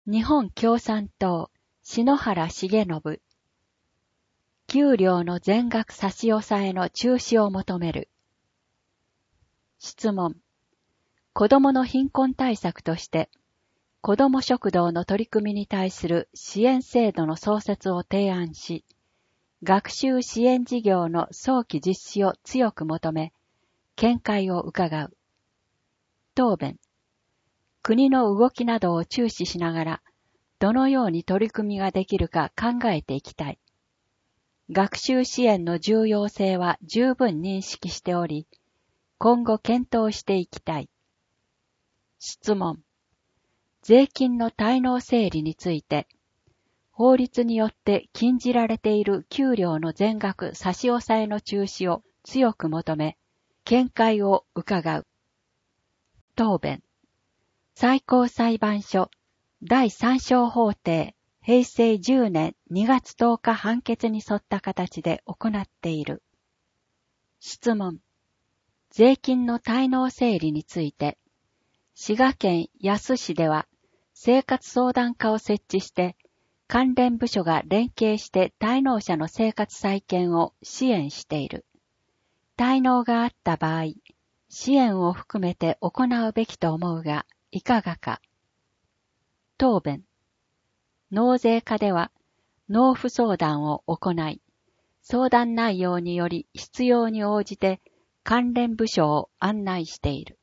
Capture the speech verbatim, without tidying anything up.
日本共産党、篠原重信。給料の全額差し押さえの中止を求める。質問。子どもの貧困対策として、子ども食堂の取り組みに対する支援制度の創設を提案し、学習支援事業の早期実施を強く求め、見解を伺う。答弁。国の動きなどを注視しながら、どのように取り組みができるか考えていきたい。学習支援の重要性は十分認識しており、今後検討していきたい。質問。税金の滞納整理について、法律によって禁じられている給料の全額差し押さえの中止を強く求め、見解を伺う。答弁。最高裁判所第三小法廷平成じゅうねんにがつとおか判決に沿った形で行っている。質問。税金の滞納整理について、滋賀県野洲市では生活相談課を設置して、関連部署が連携して滞納者の生活再建を支援している。滞納があった場合、支援を含めて行うべきと思うが、いかがか。答弁。納税課では納付相談を行い、相談内容により必要に応じて関連部署を案内している。